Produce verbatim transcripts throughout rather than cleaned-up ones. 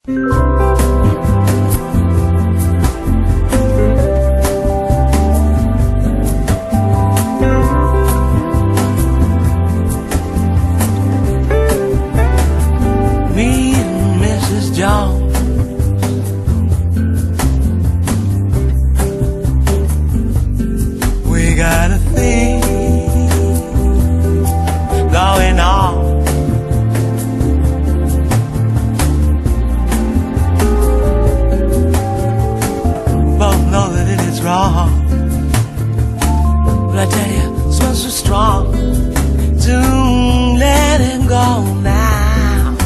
Me and Missus Jones, we got a thing going on. Both know that it is wrong, but I tell you, smells so strong to let him go now.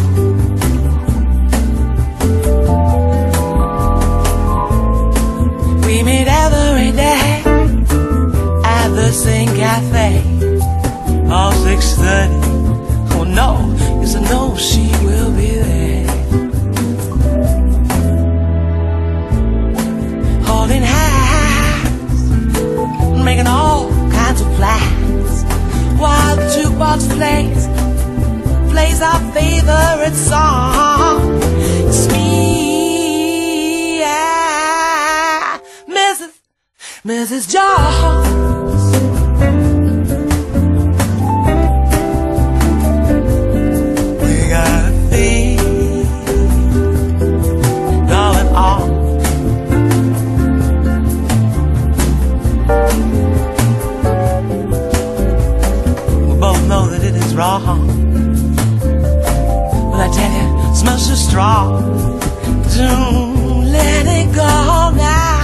We meet every day at the same cafe, all six thirty. Oh no, yes I know she will be there, holding hands, making all kinds of plans, while the jukebox plays, plays our favorite song. It's me, yeah, Missus Missus Jones. We got a thing going on. We both know that it is wrong, but I tell you, it smells so strong. Don't let it go now.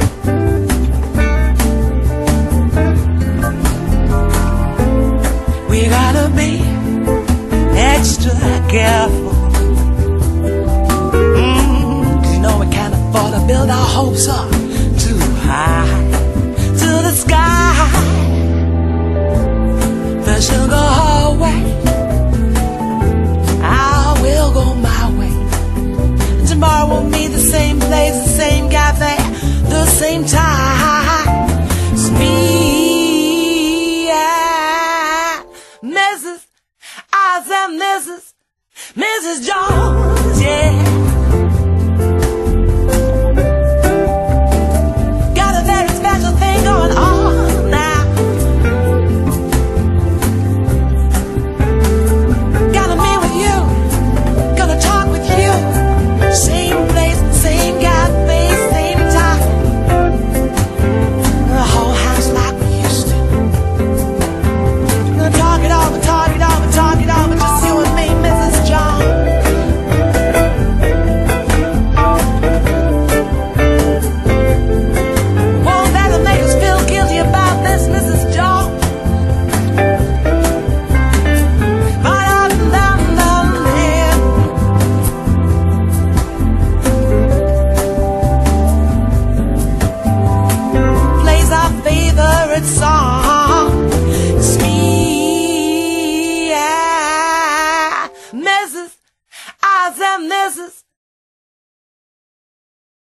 We gotta be extra careful, mm, 'cause you know we can't afford to build our hopes up